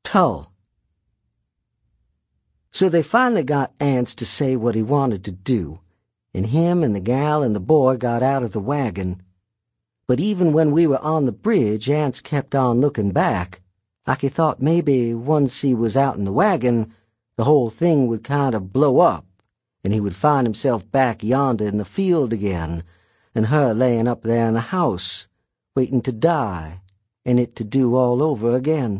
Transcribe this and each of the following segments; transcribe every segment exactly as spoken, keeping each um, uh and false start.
Tull. So they finally got Ance to say what he wanted to do, and him and the gal and the boy got out of the wagon. But even when we were on the bridge, Ance kept on looking back, like he thought maybe once he was out in the wagon, the whole thing would kind of blow up, and he would find himself back yonder in the field again, and her laying up there in the house, waiting to die, and it to do all over again.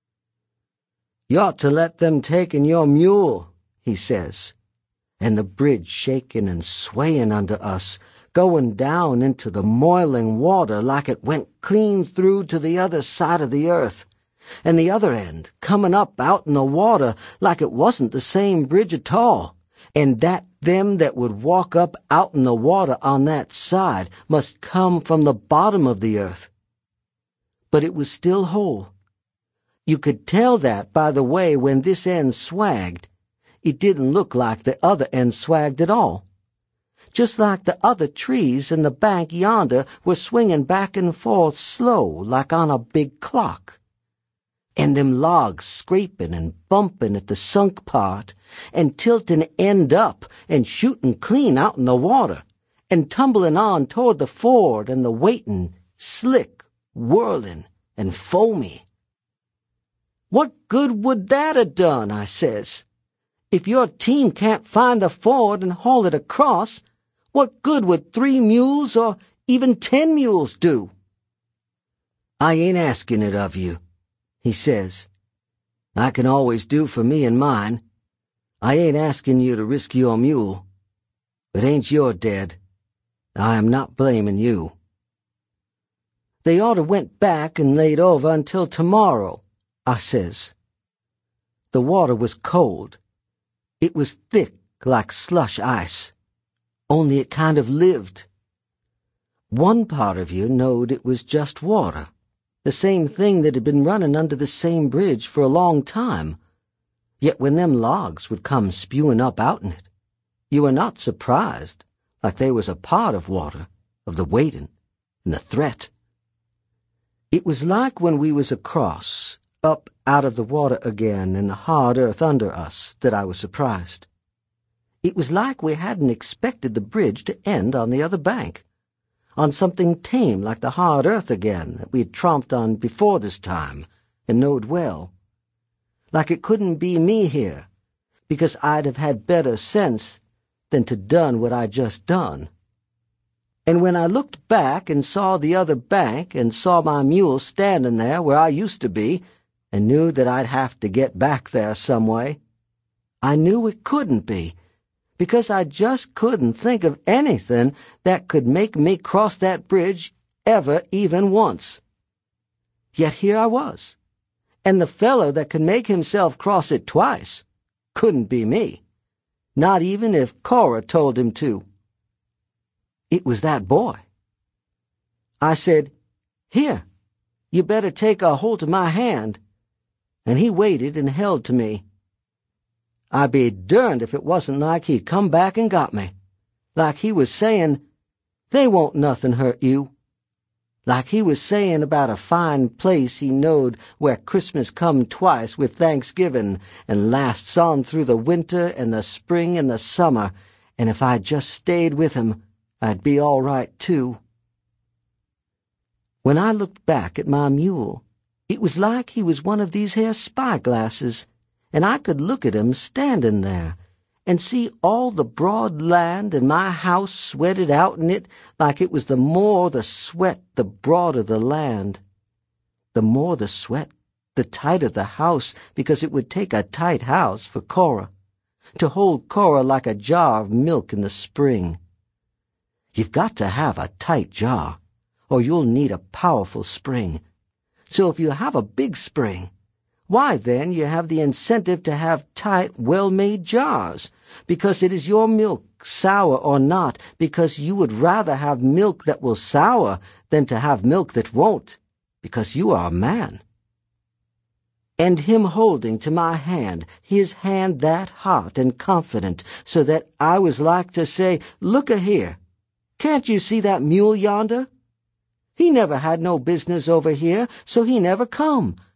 "You ought to let them take in your mule," he says, and the bridge shaking and swaying under us, going down into the moiling water like it went clean through to the other side of the earth, and the other end coming up out in the water like it wasn't the same bridge at all, and that them that would walk up out in the water on that side must come from the bottom of the earth. But it was still whole. You could tell that by the way when this end swagged, it didn't look like the other end swagged at all. Just like the other trees in the bank yonder were swinging back and forth slow like on a big clock. And them logs scraping and bumping at the sunk part, and tilting end up and shooting clean out in the water, and tumbling on toward the ford and the waiting, slick, whirling, and foamy. "What good would that have done?" I says. "If your team can't find the ford and haul it across, what good would three mules or even ten mules do?" "I ain't asking it of you," he says. "I can always do for me and mine. I ain't asking you to risk your mule. It ain't your dead. I am not blaming you." "They oughta went back and laid over until tomorrow," I says. The water was cold. It was thick like slush ice. Only it kind of lived. One part of you knowed it was just water, the same thing that had been running under the same bridge for a long time. Yet when them logs would come spewing up out in it, you were not surprised, like they was a part of water, of the waiting and the threat. It was like when we was across, up out of the water again and the hard earth under us, that I was surprised. It was like we hadn't expected the bridge to end on the other bank, on something tame like the hard earth again that we had tromped on before this time and knowed well. Like it couldn't be me here, because I'd have had better sense than to done what I just done. And when I looked back and saw the other bank and saw my mule standing there where I used to be and knew that I'd have to get back there some way, I knew it couldn't be, because I just couldn't think of anything that could make me cross that bridge ever even once. Yet here I was, and the fellow that could make himself cross it twice couldn't be me, not even if Cora told him to. It was that boy. I said, "Here, you better take a holt of my hand," and he waited and held to me. I'd be derned if it wasn't like he'd come back and got me, like he was saying, "They won't nothing hurt you," like he was saying about a fine place he knowed where Christmas come twice with Thanksgiving and lasts on through the winter and the spring and the summer, and if I just stayed with him, I'd be all right too. When I looked back at my mule, it was like he was one of these here spyglasses, and I could look at him standing there and see all the broad land and my house sweated out in it like it was the more the sweat, the broader the land. The more the sweat, the tighter the house, because it would take a tight house for Cora, to hold Cora like a jar of milk in the spring. You've got to have a tight jar, or you'll need a powerful spring. So if you have a big spring, why then you have the incentive to have tight, well-made jars, because it is your milk, sour or not, because you would rather have milk that will sour than to have milk that won't, because you are a man. And him holding to my hand, his hand that hot and confident, so that I was like to say, "Look-a-here, can't you see that mule yonder? He never had no business over here, so he never come.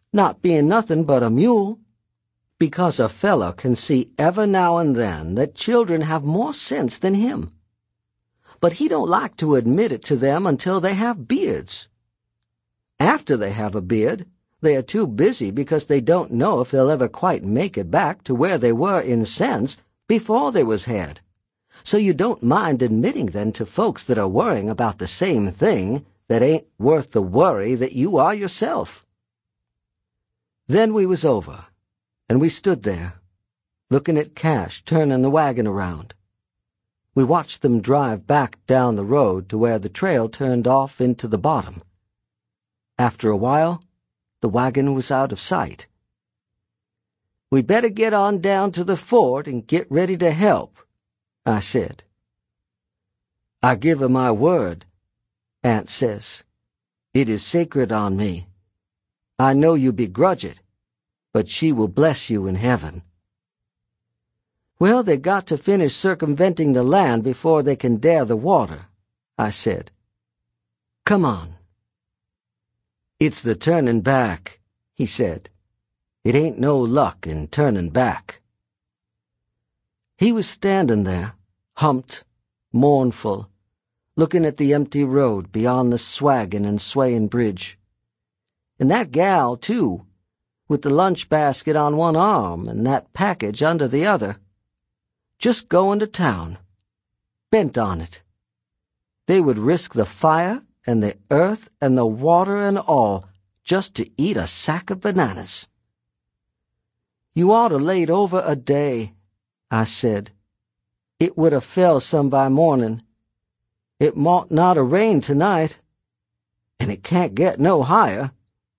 not being nothing but a mule. Because a fellow can see ever now and then that children have more sense than him. But he don't like to admit it to them until they have beards. After they have a beard, they are too busy because they don't know if they'll ever quite make it back to where they were in sense before they was had. So you don't mind admitting then to folks that are worrying about the same thing that ain't worth the worry that you are yourself. Then we was over, and we stood there, looking at Cash turning the wagon around. We watched them drive back down the road to where the trail turned off into the bottom. After a while, the wagon was out of sight. "We better get on down to the fort and get ready to help," I said. "I give her my word," Aunt says. "It is sacred on me. I know you begrudge it, but she will bless you in heaven." "Well, they got to finish circumventing the land before they can dare the water," I said. "Come on." "It's the turning back," he said. "It ain't no luck in turning back." He was standing there, humped, mournful, looking at the empty road beyond the swaggin' and swaying bridge. And that gal, too, with the lunch basket on one arm and that package under the other, just going to town, bent on it. They would risk the fire and the earth and the water and all just to eat a sack of bananas. "You ought to laid over a day," I said. "It would have fell some by morning. It mought not a rain tonight, and it can't get no higher."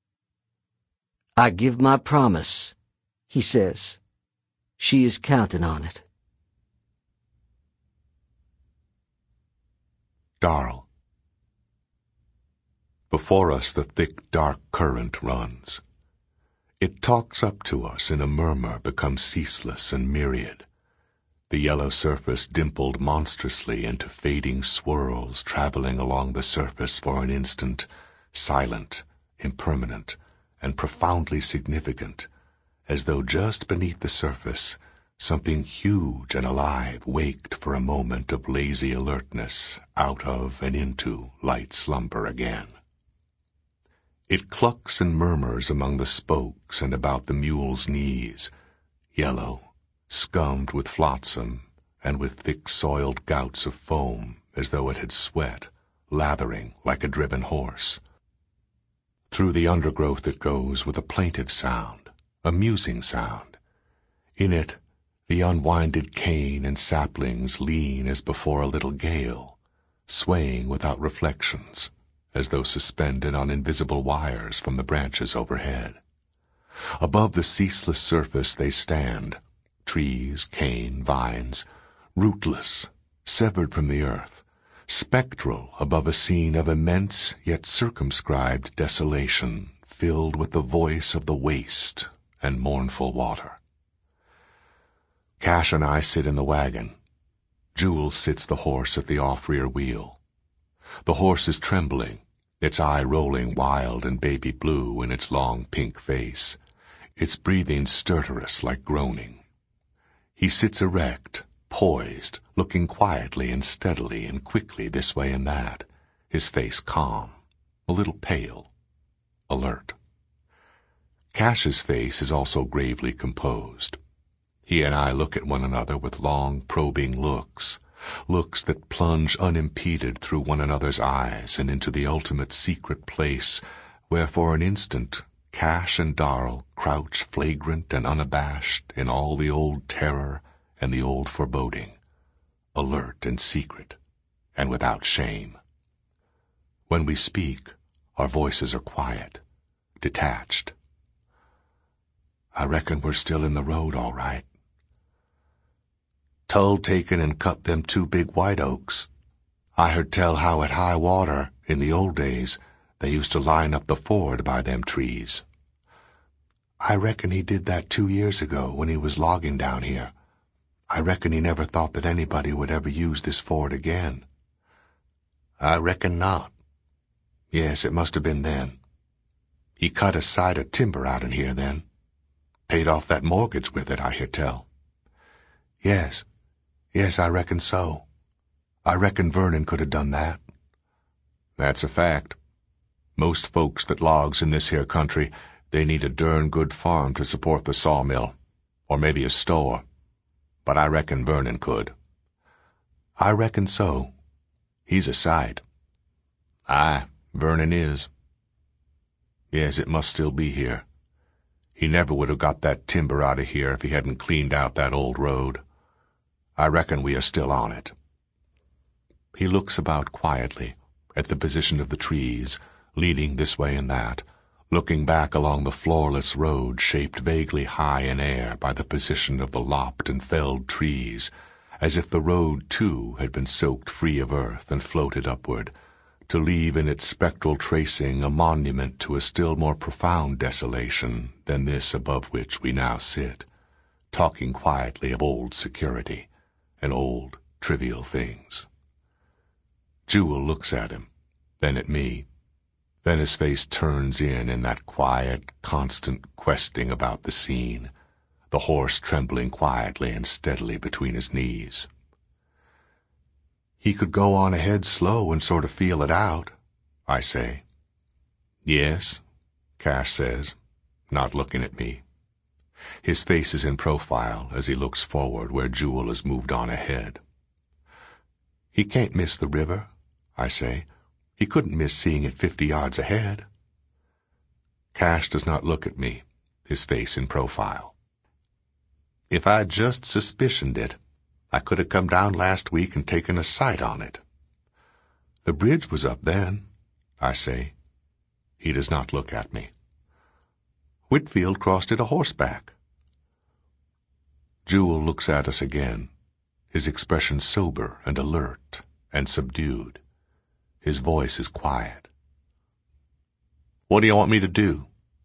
"I give my promise," he says. "She is counting on it." Darrell. Before us the thick, dark current runs. It talks up to us in a murmur becomes ceaseless and myriad. The yellow surface dimpled monstrously into fading swirls traveling along the surface for an instant, silent, impermanent, and profoundly significant, as though just beneath the surface something huge and alive waked for a moment of lazy alertness out of and into light slumber again. It clucks and murmurs among the spokes and about the mule's knees, yellow, scummed with flotsam and with thick soiled gouts of foam as though it had sweat, lathering like a driven horse. Through the undergrowth it goes with a plaintive sound, a musing sound. In it the unwinded cane and saplings lean as before a little gale, swaying without reflections, as though suspended on invisible wires from the branches overhead. Above the ceaseless surface they stand, trees, cane, vines, rootless, severed from the earth, spectral above a scene of immense yet circumscribed desolation, filled with the voice of the waste and mournful water. Cash and I sit in the wagon. Jules sits the horse at the off-rear wheel. The horse is trembling, its eye rolling wild and baby blue in its long pink face, its breathing stertorous like groaning. He sits erect, poised, looking quietly and steadily and quickly this way and that, his face calm, a little pale, alert. Cash's face is also gravely composed. He and I look at one another with long, probing looks, looks that plunge unimpeded through one another's eyes and into the ultimate secret place where for an instant Cash and Darrell crouch flagrant and unabashed in all the old terror and the old foreboding, alert and secret, and without shame. When we speak, our voices are quiet, detached. "I reckon we're still in the road, all right." "Tull taken and cut them two big white oaks. I heard tell how at high water, in the old days, they used to line up the ford by them trees." "I reckon he did that two years ago when he was logging down here. I reckon he never thought that anybody would ever use this ford again." "I reckon not. Yes, it must have been then. He cut a side of timber out in here then. Paid off that mortgage with it, I hear tell. Yes, yes, I reckon so. I reckon Vernon could have done that. That's a fact. Most folks that logs in this here country, they need a darn good farm to support the sawmill, or maybe a store. But I reckon Vernon could. I reckon so. He's a sight. Aye, Vernon is. Yes, it must still be here. He never would have got that timber out of here if he hadn't cleaned out that old road. I reckon we are still on it. He looks about quietly, at the position of the trees, leading this way and that, looking back along the floorless road shaped vaguely high in air by the position of the lopped and felled trees, as if the road, too, had been soaked free of earth and floated upward, to leave in its spectral tracing a monument to a still more profound desolation than this above which we now sit, talking quietly of old security and old, trivial things. Jewel looks at him, then at me. Then his face turns in in that quiet, constant questing about the scene, the horse trembling quietly and steadily between his knees. He could go on ahead slow and sort of feel it out, I say. Yes, Cash says, not looking at me. His face is in profile as he looks forward where Jewel has moved on ahead. He can't miss the river, I say. He couldn't miss seeing it fifty yards ahead. Cash does not look at me, his face in profile. If I'd just suspicioned it, I could have come down last week and taken a sight on it. The bridge was up then, I say. He does not look at me. Whitfield crossed it a horseback. Jewel looks at us again, his expression sober and alert and subdued. His voice is quiet. What do you want me to do?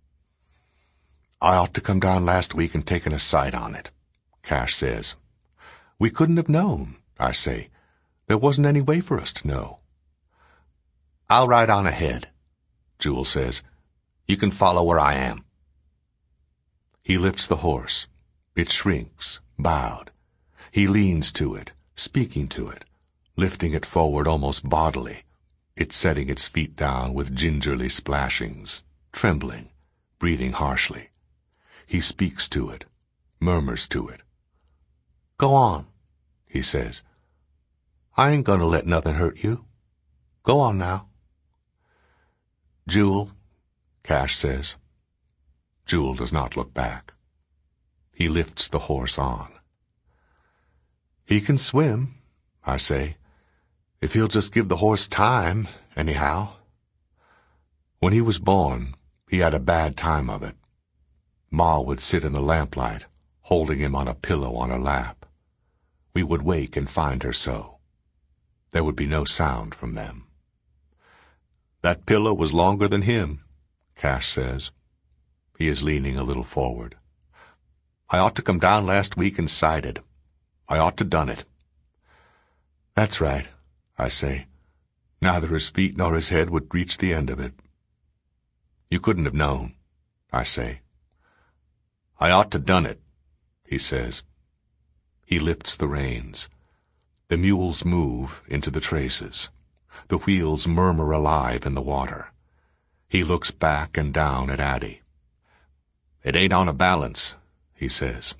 I ought to come down last week and taken a sight on it, Cash says. We couldn't have known, I say. There wasn't any way for us to know. I'll ride on ahead, Jewel says. You can follow where I am. He lifts the horse. It shrinks, bowed. He leans to it, speaking to it, lifting it forward almost bodily, it setting its feet down with gingerly splashings, trembling, breathing harshly. He speaks to it, murmurs to it. Go on, he says. I ain't gonna let nothing hurt you. Go on now. Jewel, Cash says. Jewel does not look back. He lifts the horse on. He can swim, I say, if he'll just give the horse time, anyhow. When he was born, he had a bad time of it. Ma would sit in the lamplight, holding him on a pillow on her lap. We would wake and find her so. There would be no sound from them. That pillow was longer than him, Cash says. He is leaning a little forward. I ought to come down last week and sighted. I ought to done it. That's right, I say. Neither his feet nor his head would reach the end of it. You couldn't have known, I say. I ought to done it, he says. He lifts the reins. The mules move into the traces. The wheels murmur alive in the water. He looks back and down at Addie. It ain't on a balance, he says.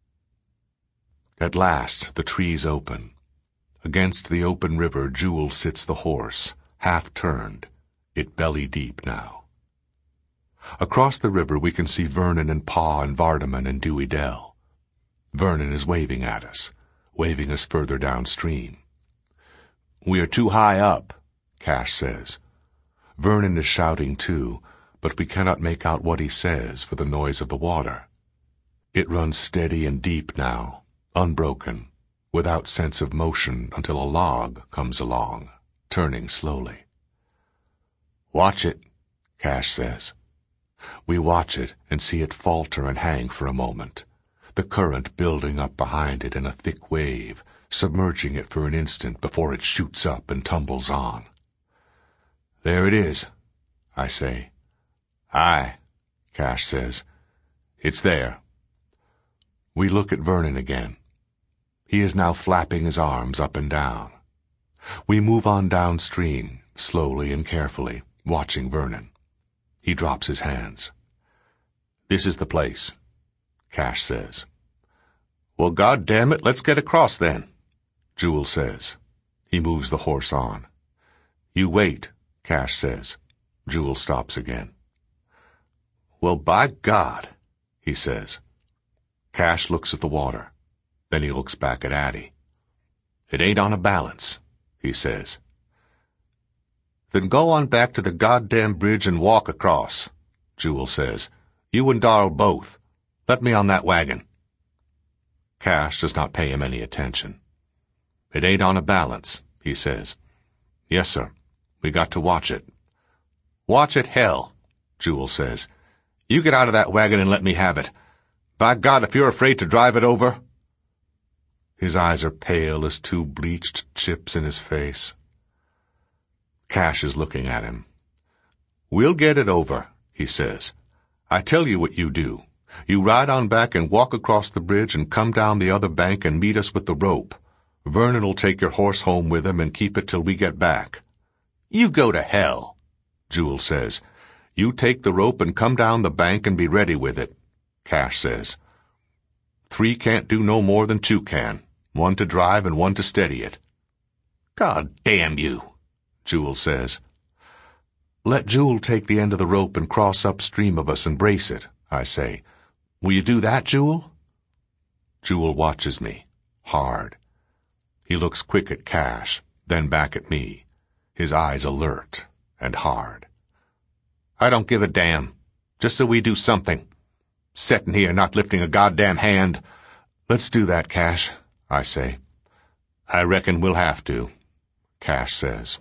At last the trees open. Against the open river Jewel sits the horse, half-turned, it belly-deep now. Across the river we can see Vernon and Pa and Vardaman and Dewey Dell. Vernon is waving at us, waving us further downstream. We are too high up, Cash says. Vernon is shouting too, but we cannot make out what he says for the noise of the water. It runs steady and deep now, unbroken, without sense of motion until a log comes along, turning slowly. Watch it, Cash says. We watch it and see it falter and hang for a moment, the current building up behind it in a thick wave, submerging it for an instant before it shoots up and tumbles on. There it is, I say. Aye, Cash says. It's there. We look at Vernon again. He is now flapping his arms up and down. We move on downstream, slowly and carefully, watching Vernon. He drops his hands. This is the place, Cash says. Well, God damn it, let's get across then, Jewel says. He moves the horse on. You wait, Cash says. Jewel stops again. Well, by God, he says. Cash looks at the water. Then he looks back at Addie. It ain't on a balance, he says. Then go on back to the goddamn bridge and walk across, Jewel says. You and Darrell both. Let me on that wagon. Cash does not pay him any attention. It ain't on a balance, he says. Yes, sir. We got to watch it. Watch it, hell, Jewel says. You get out of that wagon and let me have it. By God, if you're afraid to drive it over... His eyes are pale as two bleached chips in his face. Cash is looking at him. We'll get it over, he says. I tell you what you do. You ride on back and walk across the bridge and come down the other bank and meet us with the rope. Vernon'll take your horse home with him and keep it till we get back. You go to hell, Jewel says. You take the rope and come down the bank and be ready with it, Cash says. Three can't do no more than two can. One to drive and one to steady it. God damn you, Jewel says. Let Jewel take the end of the rope and cross upstream of us and brace it, I say. Will you do that, Jewel? Jewel watches me, hard. He looks quick at Cash, then back at me, his eyes alert and hard. I don't give a damn, just so we do something. Settin' here not lifting a goddamn hand. Let's do that, Cash, I say. I reckon we'll have to, Cash says.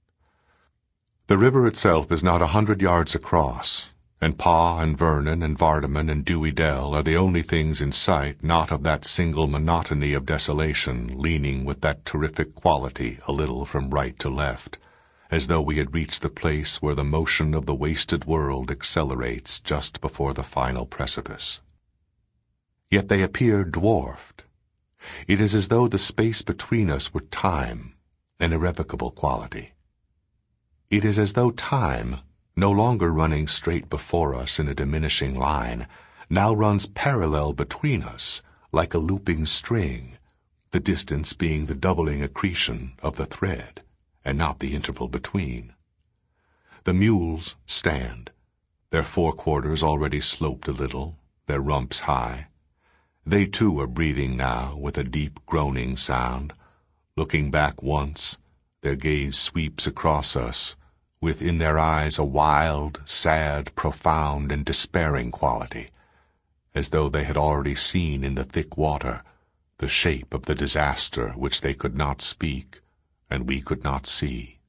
The river itself is not a hundred yards across, and Pa and Vernon and Vardaman and Dewey Dell are the only things in sight not of that single monotony of desolation leaning with that terrific quality a little from right to left, as though we had reached the place where the motion of the wasted world accelerates just before the final precipice. Yet they appear dwarfed. It is as though the space between us were time, an irrevocable quality. It is as though time, no longer running straight before us in a diminishing line, now runs parallel between us, like a looping string, the distance being the doubling accretion of the thread, and not the interval between. The mules stand, their forequarters already sloped a little, their rumps high. They too are breathing now with a deep groaning sound. Looking back once, their gaze sweeps across us, with in their eyes a wild, sad, profound, and despairing quality, as though they had already seen in the thick water the shape of the disaster which they could not speak and we could not see.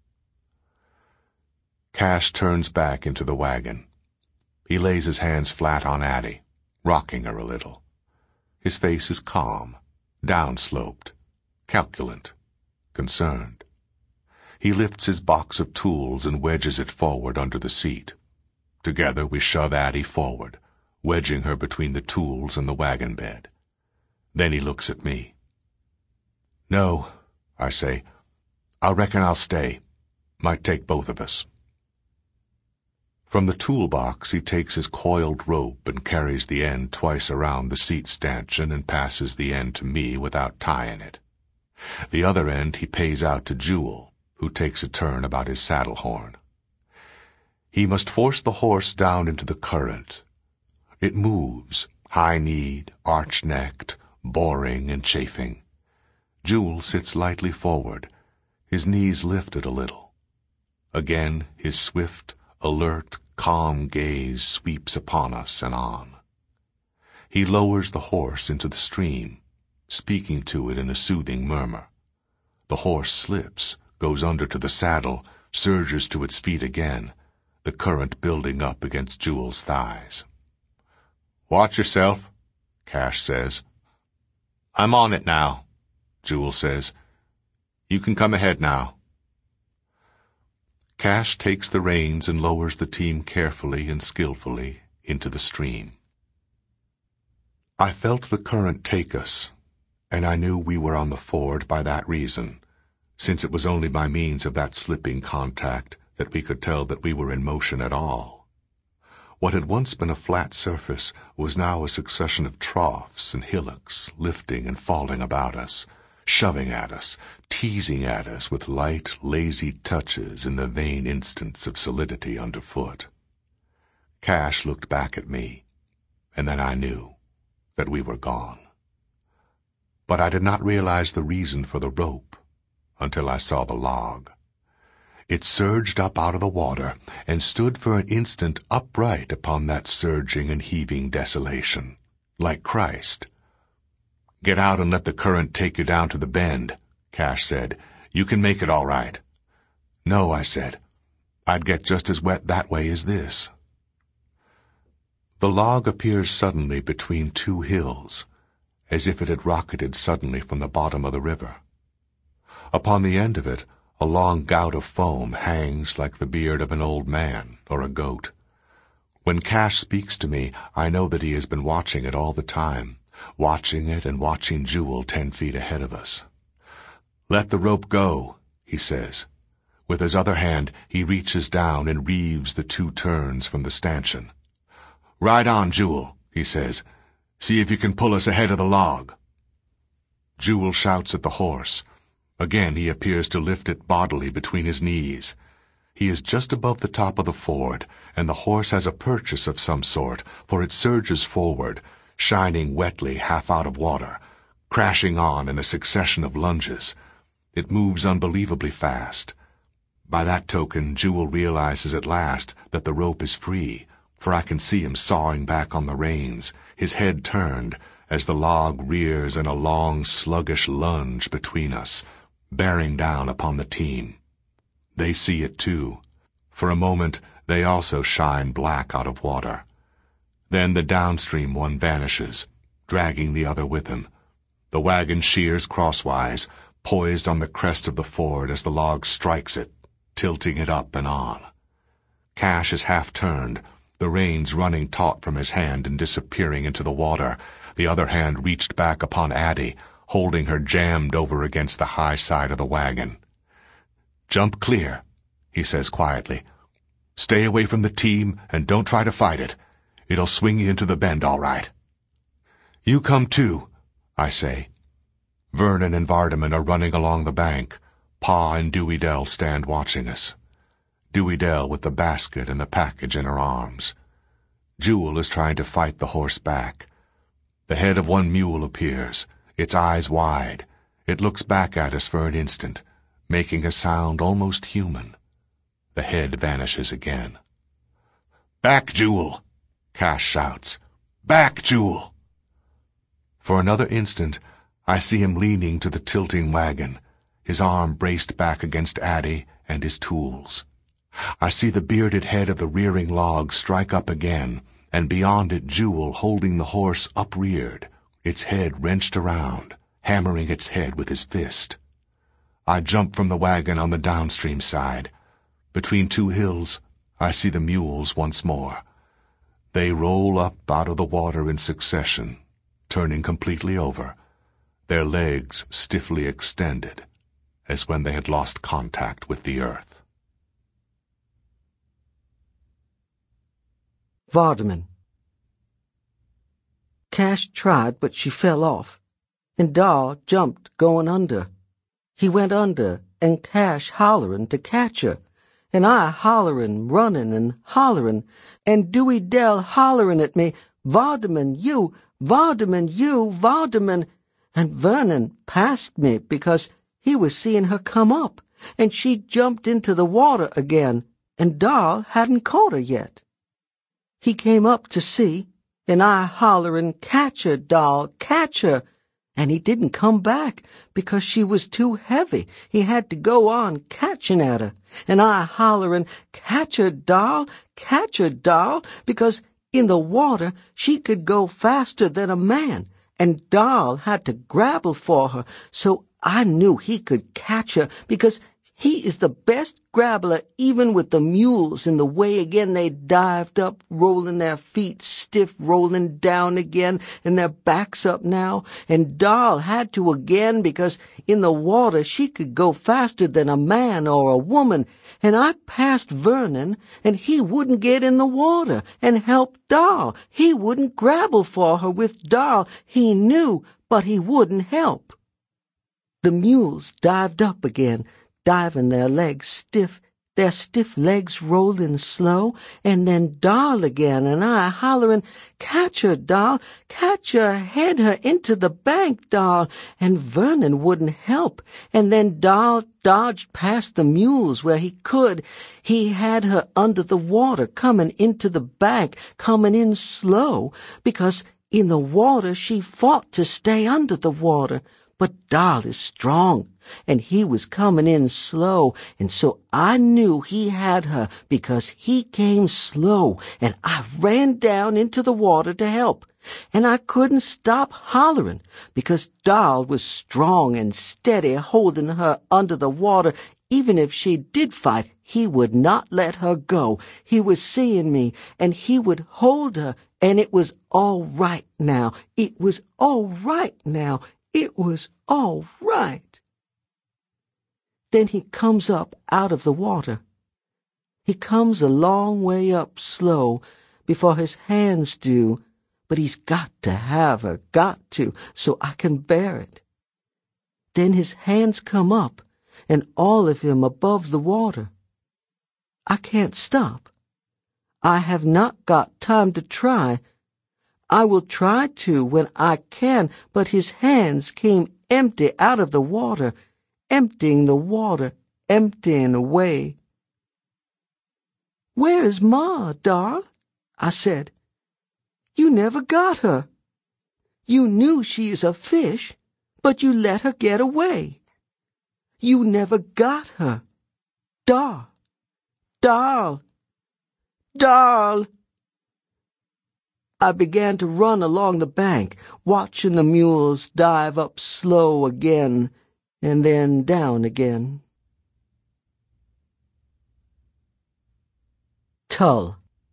Cash turns back into the wagon. He lays his hands flat on Addie, rocking her a little. His face is calm, downsloped, calculant, concerned. He lifts his box of tools and wedges it forward under the seat. Together we shove Addie forward, wedging her between the tools and the wagon bed. Then he looks at me. No, I say. I reckon I'll stay. Might take both of us. From the toolbox he takes his coiled rope and carries the end twice around the seat stanchion and passes the end to me without tying it. The other end he pays out to Jewel, who takes a turn about his saddle horn. He must force the horse down into the current. It moves, high-kneed, arch-necked, boring and chafing. Jewel sits lightly forward, his knees lifted a little. Again his swift, alert, calm gaze sweeps upon us and on. He lowers the horse into the stream, speaking to it in a soothing murmur. The horse slips, goes under to the saddle, surges to its feet again, the current building up against Jewel's thighs. "Watch yourself," Cash says. "I'm on it now," Jewel says. "You can come ahead now." Cash takes the reins and lowers the team carefully and skillfully into the stream. I felt the current take us, and I knew we were on the ford by that reason, since it was only by means of that slipping contact that we could tell that we were in motion at all. What had once been a flat surface was now a succession of troughs and hillocks lifting and falling about us, shoving at us, teasing at us with light, lazy touches in the vain instants of solidity underfoot. Cash looked back at me, and then I knew that we were gone. But I did not realize the reason for the rope until I saw the log. It surged up out of the water and stood for an instant upright upon that surging and heaving desolation, like Christ. "Get out and let the current take you down to the bend," Cash said. "You can make it all right." "No," I said. "I'd get just as wet that way as this." The log appears suddenly between two hills, as if it had rocketed suddenly from the bottom of the river. Upon the end of it, a long gout of foam hangs like the beard of an old man or a goat. When Cash speaks to me, I know that he has been watching it all the time, watching it and watching Jewel ten feet ahead of us. "Let the rope go," he says. With his other hand, he reaches down and reeves the two turns from the stanchion. "Ride on, Jewel," he says. "See if you can pull us ahead of the log." Jewel shouts at the horse. Again he appears to lift it bodily between his knees. He is just above the top of the ford, and the horse has a purchase of some sort, for it surges forward, shining wetly half out of water, crashing on in a succession of lunges. It moves unbelievably fast. By that token, Jewel realizes at last that the rope is free, for I can see him sawing back on the reins, his head turned, as the log rears in a long, sluggish lunge between us, bearing down upon the team. They see it too. For a moment, they also shine black out of water. Then the downstream one vanishes, dragging the other with him. The wagon sheers crosswise, poised on the crest of the ford as the log strikes it, tilting it up and on. Cash is half turned, the reins running taut from his hand and disappearing into the water, the other hand reached back upon Addie, holding her jammed over against the high side of the wagon. "Jump clear," he says quietly. "Stay away from the team and don't try to fight it. It'll swing you into the bend all right." "You come too," I say. Vernon and Vardaman are running along the bank. Pa and Dewey Dell stand watching us. Dewey Dell with the basket and the package in her arms. Jewel is trying to fight the horse back. The head of one mule appears, its eyes wide. It looks back at us for an instant, making a sound almost human. The head vanishes again. "Back, Jewel!" Cash shouts. "Back, Jewel!" For another instant, I see him leaning to the tilting wagon, his arm braced back against Addie and his tools. I see the bearded head of the rearing log strike up again, and beyond it Jewel holding the horse upreared, its head wrenched around, hammering its head with his fist. I jump from the wagon on the downstream side. Between two hills, I see the mules once more. They roll up out of the water in succession, turning completely over, their legs stiffly extended, as when they had lost contact with the earth. Vardaman. Cash tried, but she fell off, and Dahl jumped going under. He went under, and Cash hollerin' to catch her, and I hollerin', runnin' and hollerin', and Dewey Dell hollerin' at me, "Vardaman, you! Vardaman, you! Vardaman!" And Vernon passed me because he was seeing her come up, and she jumped into the water again, and Dahl hadn't caught her yet. He came up to see, and I hollerin', "Catch her, Dahl, catch her!" And he didn't come back because she was too heavy. He had to go on catching at her, and I hollerin', "Catch her, Dahl, catch her, Dahl," because in the water she could go faster than a man, and Dahl had to grapple for her, so I knew he could catch her because He is the best grabbler even with the mules in the way again. They dived up, rolling their feet stiff, rolling down again, and their backs up now. And Doll had to again because in the water she could go faster than a man or a woman. And I passed Vernon, and he wouldn't get in the water and help Doll. He wouldn't grapple for her with Doll. He knew, but he wouldn't help. The mules dived up again, diving their legs stiff, their stiff legs rolling slow, and then Doll again, and I hollering, "Catch her, Doll, catch her, head her into the bank, Doll," and Vernon wouldn't help, and then Doll dodged past the mules where he could. He had her under the water, coming into the bank, coming in slow, because in the water she fought to stay under the water. But Doll is strong, and he was coming in slow, and so I knew he had her because he came slow, and I ran down into the water to help. And I couldn't stop hollering because Doll was strong and steady, holding her under the water. Even if she did fight, he would not let her go. He was seeing me, and he would hold her, and it was all right now. It was all right now. It was all right. Then he comes up out of the water. He comes a long way up slow before his hands do, but he's got to have her, got to, so I can bear it. Then his hands come up, and all of him above the water. I can't stop. I have not got time to try. I will try to when I can, but his hands came empty out of the water, emptying the water, emptying away. "Where is Ma, Doll?" I said. "You never got her. You knew she is a fish, but you let her get away. You never got her. Doll, Doll, Doll." I began to run along the bank, watching the mules dive up slow again, and then down again. Tull.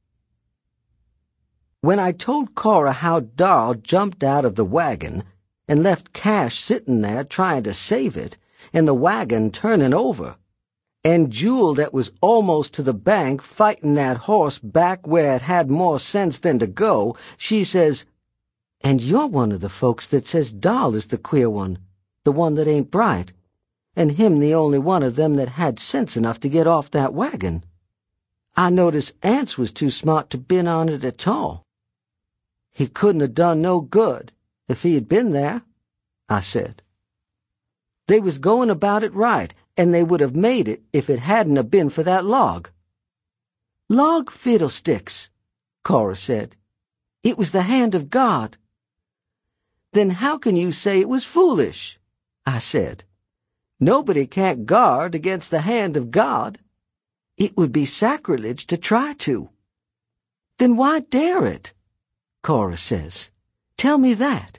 When I told Cora how Doll jumped out of the wagon and left Cash sitting there trying to save it, and the wagon turning over, and Jewel that was almost to the bank fighting that horse back where it had more sense than to go, she says, "And you're one of the folks that says Doll is the queer one, the one that ain't bright, and him the only one of them that had sense enough to get off that wagon. I noticed Ance was too smart to been on it at all. He couldn't have done no good if he had been there," I said. "They was going about it right, and they would have made it if it hadn't have been for that log." "Log fiddlesticks," Cora said. "It was the hand of God." "Then how can you say it was foolish?" I said. "Nobody can't guard against the hand of God. It would be sacrilege to try to." "Then why dare it?" Cora says. "Tell me that."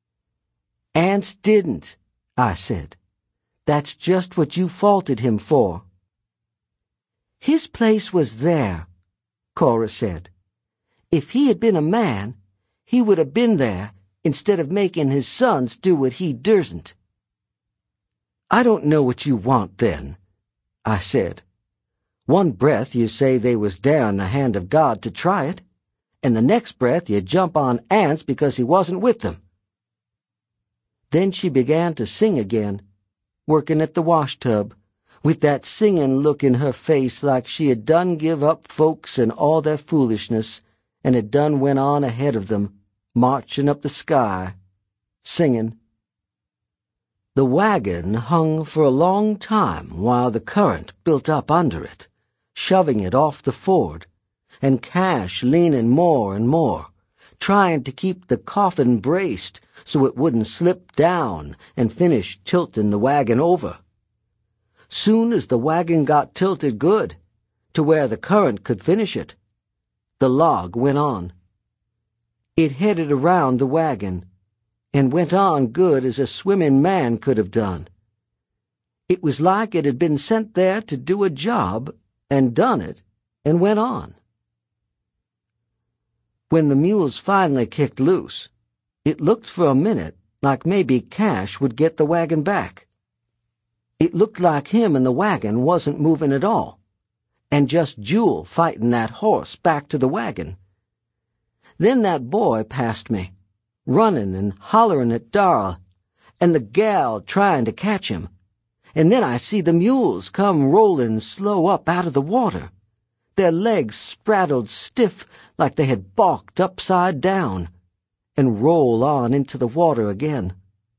"Ance didn't," I said. "That's just what you faulted him for." "His place was there," Cora said. "If he had been a man, he would have been there instead of making his sons do what he dursn't." "I don't know what you want then," I said. "One breath you say they was there in the hand of God to try it, and the next breath you jump on Ance because he wasn't with them." Then she began to sing again, working at the washtub, with that singing look in her face like she had done give up folks and all their foolishness, and had done went on ahead of them, marching up the sky, singing. The wagon hung for a long time while the current built up under it, shoving it off the ford, and Cash leaning more and more, trying to keep the coffin braced so it wouldn't slip down and finish tilting the wagon over. Soon as the wagon got tilted good, to where the current could finish it, the log went on. It headed around the wagon, and went on good as a swimming man could have done. It was like it had been sent there to do a job and done it and went on. When the mules finally kicked loose, it looked for a minute like maybe Cash would get the wagon back. It looked like him and the wagon wasn't moving at all, and just Jewel fighting that horse back to the wagon. Then that boy passed me, running and hollering at Darrell, and the gal trying to catch him. And then I see the mules come rolling slow up out of the water, their legs spraddled stiff like they had balked upside down, and roll on into the water again.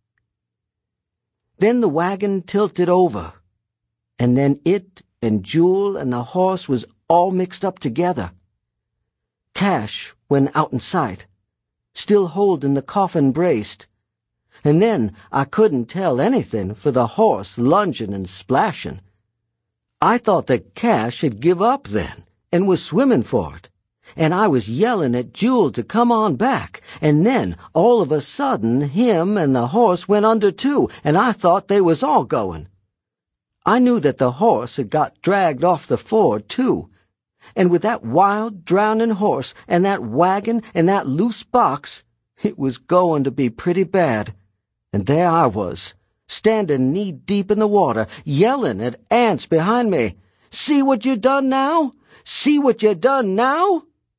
Then the wagon tilted over, and then it and Jewel and the horse was all mixed up together. Cash went out in sight, still holding the coffin braced, and then I couldn't tell anything for the horse lunging and splashing. I thought that Cash had give up then and was swimming for it, and I was yelling at Jewel to come on back, and then all of a sudden him and the horse went under too, and I thought they was all going. I knew that the horse had got dragged off the ford too, and with that wild, drowning horse and that wagon and that loose box, it was going to be pretty bad. And there I was, standing knee-deep in the water, yelling at ants behind me, "See what you done now? See what you done now?"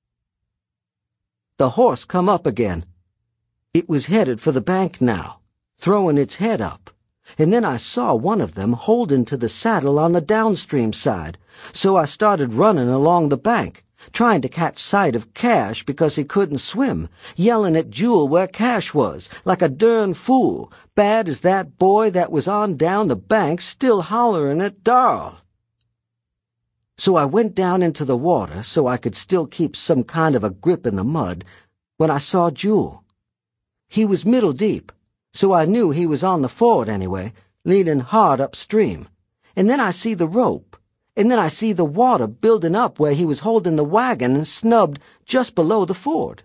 The horse come up again. It was headed for the bank now, throwing its head up. And then I saw one of them holding to the saddle on the downstream side, so I started running along the bank, trying to catch sight of Cash because he couldn't swim, yelling at Jewel where Cash was, like a darn fool, bad as that boy that was on down the bank still hollering at Darrell. So I went down into the water so I could still keep some kind of a grip in the mud when I saw Jewel. He was middle deep, so I knew he was on the ford anyway, leaning hard upstream. And then I see the rope, and then I see the water building up where he was holding the wagon snubbed just below the ford.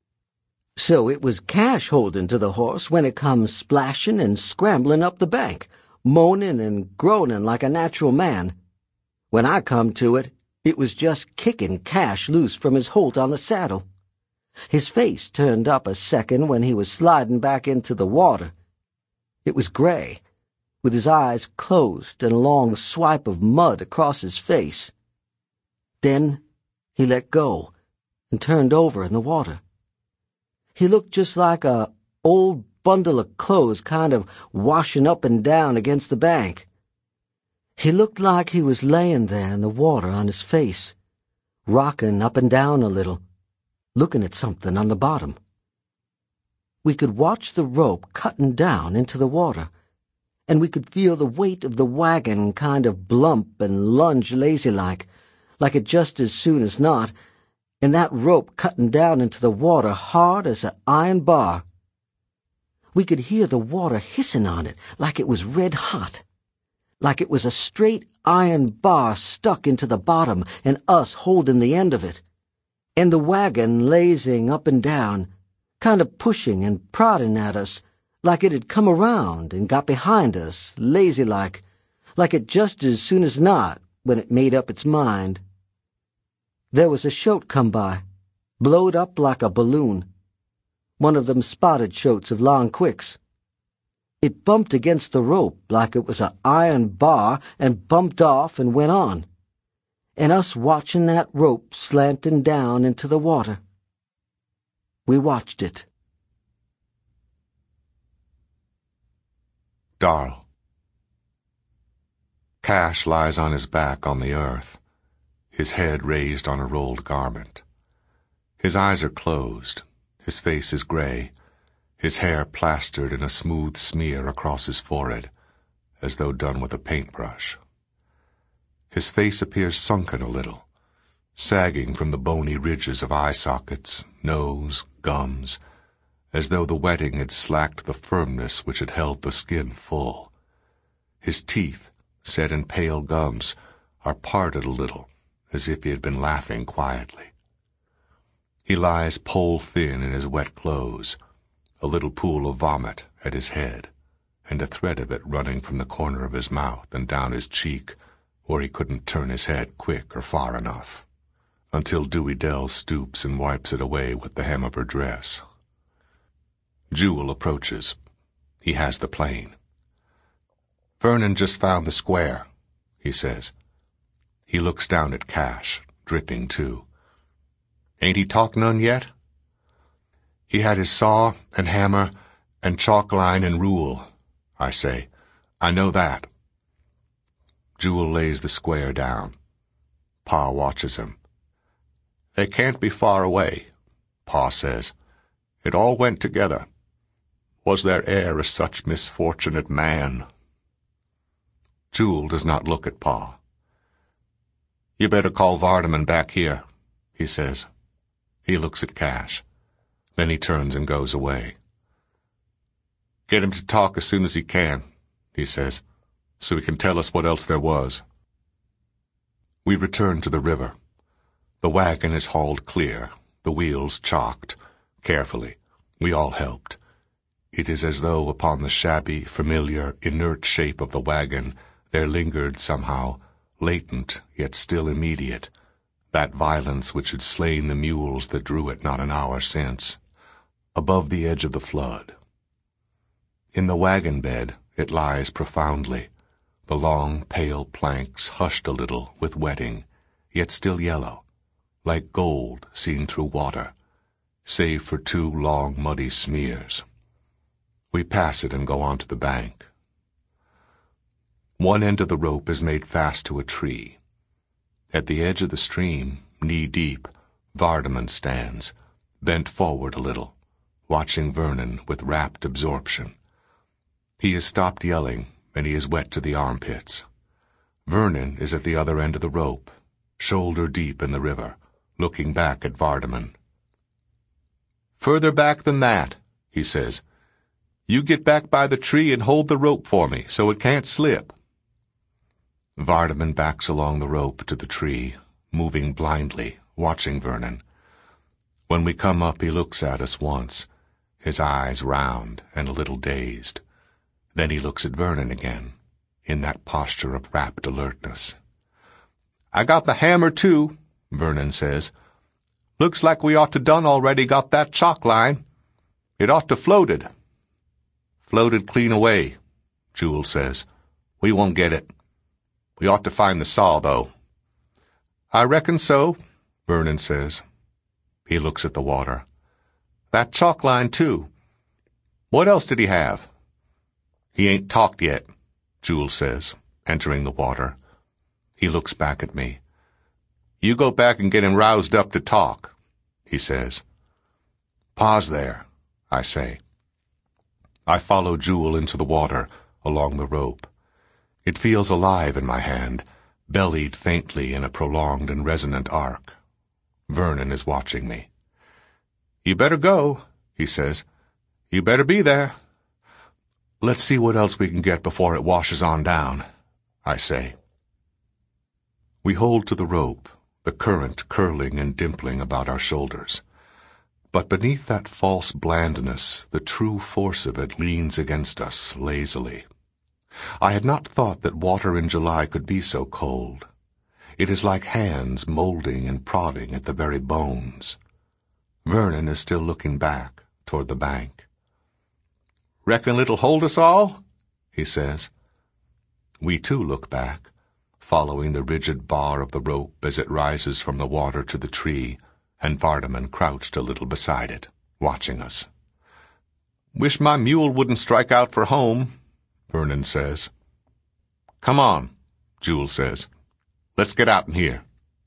So it was Cash holding to the horse when it comes splashing and scrambling up the bank, moaning and groaning like a natural man. When I come to it, it was just kicking Cash loose from his hold on the saddle. His face turned up a second when he was sliding back into the water. It was gray, with his eyes closed and a long swipe of mud across his face. Then he let go and turned over in the water. He looked just like a old bundle of clothes kind of washing up and down against the bank. He looked like he was laying there in the water on his face, rocking up and down a little, looking at something on the bottom. We could watch the rope cutting down into the water, and we could feel the weight of the wagon kind of blump and lunge lazy-like, like it just as soon as not, and that rope cutting down into the water hard as an iron bar. We could hear the water hissing on it like it was red hot, like it was a straight iron bar stuck into the bottom and us holding the end of it, and the wagon lazing up and down, kind of pushing and prodding at us, like it had come around and got behind us, lazy-like, like it just as soon as not when it made up its mind. There was a shoat come by, blowed up like a balloon, one of them spotted shoats of Long Quicks. It bumped against the rope like it was an iron bar and bumped off and went on, and us watching that rope slanting down into the water. We watched it. Darrell. Cash lies on his back on the earth, his head raised on a rolled garment. His eyes are closed, his face is gray, his hair plastered in a smooth smear across his forehead, as though done with a paintbrush. His face appears sunken a little, sagging from the bony ridges of eye sockets, nose, gums, as though the wetting had slacked the firmness which had held the skin full. His teeth, set in pale gums, are parted a little, as if he had been laughing quietly. He lies pole-thin in his wet clothes, a little pool of vomit at his head, and a thread of it running from the corner of his mouth and down his cheek, where he couldn't turn his head quick or far enough, until Dewey Dell stoops and wipes it away with the hem of her dress. Jewel approaches. He has the plane. "Vernon just found the square," he says. He looks down at Cash, dripping too. "Ain't he talked none yet?" "He had his saw and hammer and chalk line and rule," I say. "I know that." Jewel lays the square down. Pa watches him. "They can't be far away," Pa says. "It all went together. Was there e'er a such misfortunate man?" Jewel does not look at Pa. "You better call Vardaman back here," he says. He looks at Cash. Then he turns and goes away. "Get him to talk as soon as he can," he says, "so he can tell us what else there was." We return to the river. The wagon is hauled clear, the wheels chalked, carefully. We all helped. It is as though upon the shabby, familiar, inert shape of the wagon there lingered somehow, latent yet still immediate, that violence which had slain the mules that drew it not an hour since, above the edge of the flood. In the wagon bed it lies profoundly, the long, pale planks hushed a little with wetting, yet still yellow, like gold seen through water, save for two long, muddy smears. We pass it and go on to the bank. One end of the rope is made fast to a tree. At the edge of the stream, knee-deep, Vardaman stands, bent forward a little, watching Vernon with rapt absorption. He has stopped yelling, and he is wet to the armpits. Vernon is at the other end of the rope, shoulder-deep in the river, looking back at Vardaman. "Further back than that," he says. "You get back by the tree and hold the rope for me, so it can't slip." Vardaman backs along the rope to the tree, moving blindly, watching Vernon. When we come up, he looks at us once, his eyes round and a little dazed. Then he looks at Vernon again, in that posture of rapt alertness. "I got the hammer, too," Vernon says. "Looks like we ought to done already got that chalk line. It ought to floated." "Floated clean away," Jewel says. "We won't get it. We ought to find the saw, though." "I reckon so," Vernon says. He looks at the water. "That chalk line, too. What else did he have?" "He ain't talked yet," Jewel says, entering the water. He looks back at me. "You go back and get him roused up to talk," he says. "Pa's there," I say. I follow Jewel into the water, along the rope. It feels alive in my hand, bellied faintly in a prolonged and resonant arc. Vernon is watching me. "You better go," he says. "You better be there." "Let's see what else we can get before it washes on down," I say. We hold to the rope, the current curling and dimpling about our shoulders. But beneath that false blandness, the true force of it leans against us lazily. I had not thought that water in July could be so cold. It is like hands molding and prodding at the very bones. Vernon is still looking back toward the bank. "Reckon it'll hold us all?" he says. We too look back, following the rigid bar of the rope as it rises from the water to the tree, and Vardaman crouched a little beside it, watching us. "Wish my mule wouldn't strike out for home," Vernon says. "Come on," Jewel says. "Let's get out in here."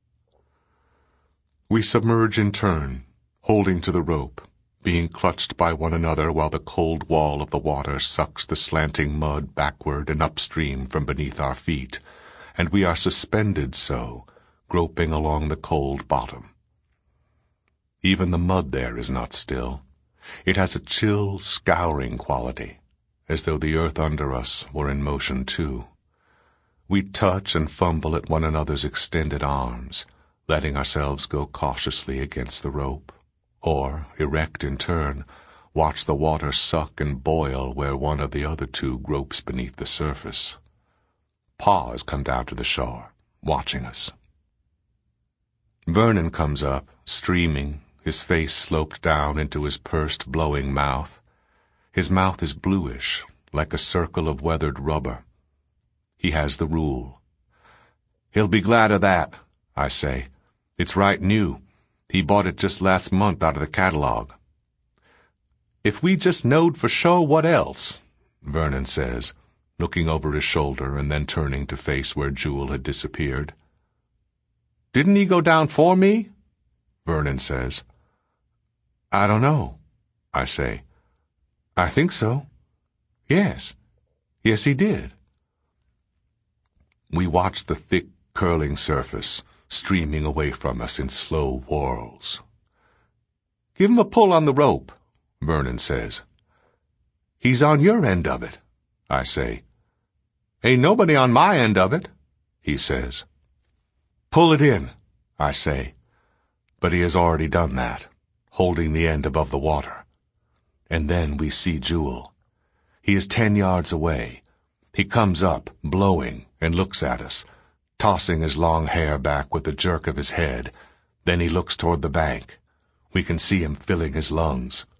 We submerge in turn, holding to the rope, being clutched by one another while the cold wall of the water sucks the slanting mud backward and upstream from beneath our feet, and we are suspended so, groping along the cold bottom. Even the mud there is not still. It has a chill, scouring quality, as though the earth under us were in motion too. We touch and fumble at one another's extended arms, letting ourselves go cautiously against the rope, or, erect in turn, watch the water suck and boil where one of the other two gropes beneath the surface. Pa has come down to the shore, watching us. Vernon comes up, streaming, his face sloped down into his pursed, blowing mouth. His mouth is bluish, like a circle of weathered rubber. He has the rule. "He'll be glad of that," I say. "It's right new. He bought it just last month out of the catalog." "If we just knowed for sure what else," Vernon says, looking over his shoulder and then turning to face where Jewel had disappeared. "Didn't he go down for me?" Vernon says. "I don't know," I say. "I think so. Yes. Yes, he did." We watch the thick, curling surface streaming away from us in slow whirls. "Give him a pull on the rope," Vernon says. "He's on your end of it," I say. "Ain't nobody on my end of it," he says. "Pull it in," I say. But he has already done that, holding the end above the water. And then we see Jewel. He is ten yards away. He comes up, blowing, and looks at us, tossing his long hair back with a jerk of his head. Then he looks toward the bank. We can see him filling his lungs.